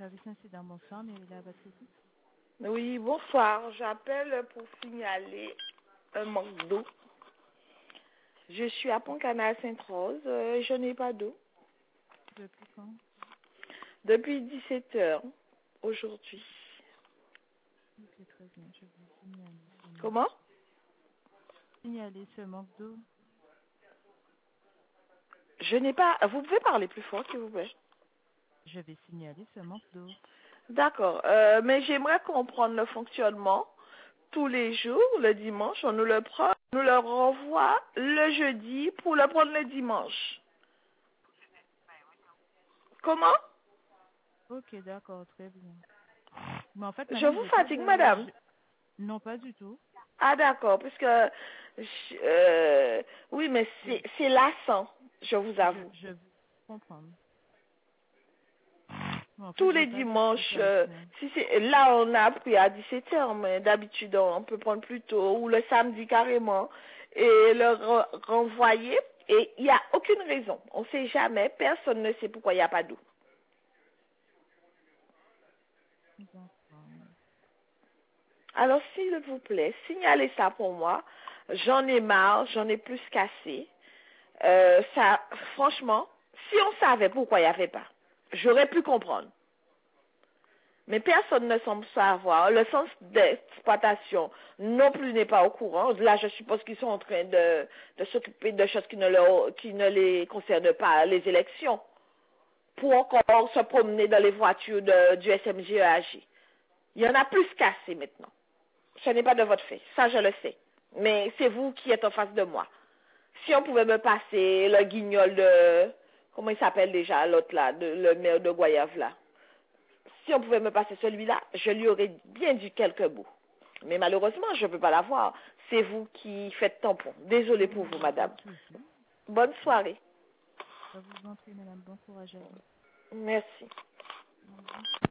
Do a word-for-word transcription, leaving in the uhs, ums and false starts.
service incident, bonsoir, mais il a votre écoute. Oui, bonsoir. J'appelle pour signaler un manque d'eau. Je suis à Pont-Canal Sainte-Rose. Euh, je n'ai pas d'eau. Depuis quand? Depuis dix-sept heures aujourd'hui. Ok, très bien, je vais signaler ce manque. Comment? Signaler ce manque d'eau. Je n'ai pas... Vous pouvez parler plus fort, s'il vous plaît? Je vais signaler ce manque d'eau. D'accord. Euh, mais j'aimerais comprendre le fonctionnement. Tous les jours, le dimanche, on nous le prend, on nous le renvoie le jeudi pour le prendre le dimanche. Comment? Ok, d'accord, très bien. Mais en fait, Je madame, vous j'ai pas fatigue, de... madame? je- Non, pas du tout. Ah, d'accord, parce que... je- euh, oui, mais c'est c'est lassant, je vous Je, avoue. je veux comprendre. Mais en fait, Tous j'ai les pas de dimanches, euh, situation. si c'est là, on a pris à dix-sept heures, mais d'habitude, on peut prendre plus tôt, ou le samedi carrément, et le re- renvoyer. Et il n'y a aucune raison. On ne sait jamais. Personne ne sait pourquoi il n'y a pas d'eau. D'accord. Alors, s'il vous plaît, signalez ça pour moi. J'en ai marre, j'en ai plus qu'assez. Euh, ça, franchement, si on savait pourquoi il n'y avait pas, j'aurais pu comprendre. Mais personne ne semble savoir. Le centre d'exploitation non plus n'est pas au courant. Là, je suppose qu'ils sont en train de, de s'occuper de choses qui ne, leur, qui ne les concernent pas, les élections, pour encore se promener dans les voitures de, du S M G E A G. Il y en a plus qu'assez maintenant. Ce n'est pas de votre fait, ça je le sais. Mais c'est vous qui êtes en face de moi. Si on pouvait me passer le guignol de... Comment il s'appelle déjà, l'autre là, de, le maire de Goyave là. Si on pouvait me passer celui-là, je lui aurais bien dit quelques mots. Mais malheureusement, je ne peux pas l'avoir. C'est vous qui faites tampon. Désolée pour vous, Pas madame. de souci. Bonne soirée. Je vous en prie, madame. Bon courage à vous. Merci. Au revoir.